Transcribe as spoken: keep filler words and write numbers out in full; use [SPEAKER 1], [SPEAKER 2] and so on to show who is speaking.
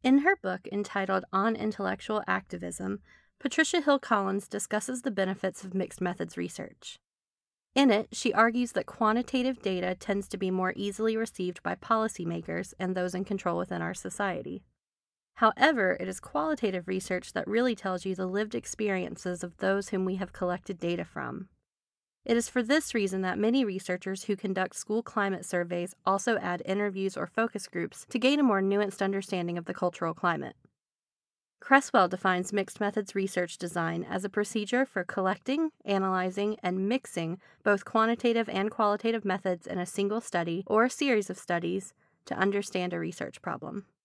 [SPEAKER 1] In her book entitled On Intellectual Activism, Patricia Hill Collins discusses the benefits of mixed methods research. In it, she argues that quantitative data tends to be more easily received by policymakers and those in control within our society. However, it is qualitative research that really tells you the lived experiences of those whom we have collected data from. It is for this reason that many researchers who conduct school climate surveys also add interviews or focus groups to gain a more nuanced understanding of the cultural climate. Cresswell defines mixed methods research design as a procedure for collecting, analyzing, and mixing both quantitative and qualitative methods in a single study or a series of studies to understand a research problem.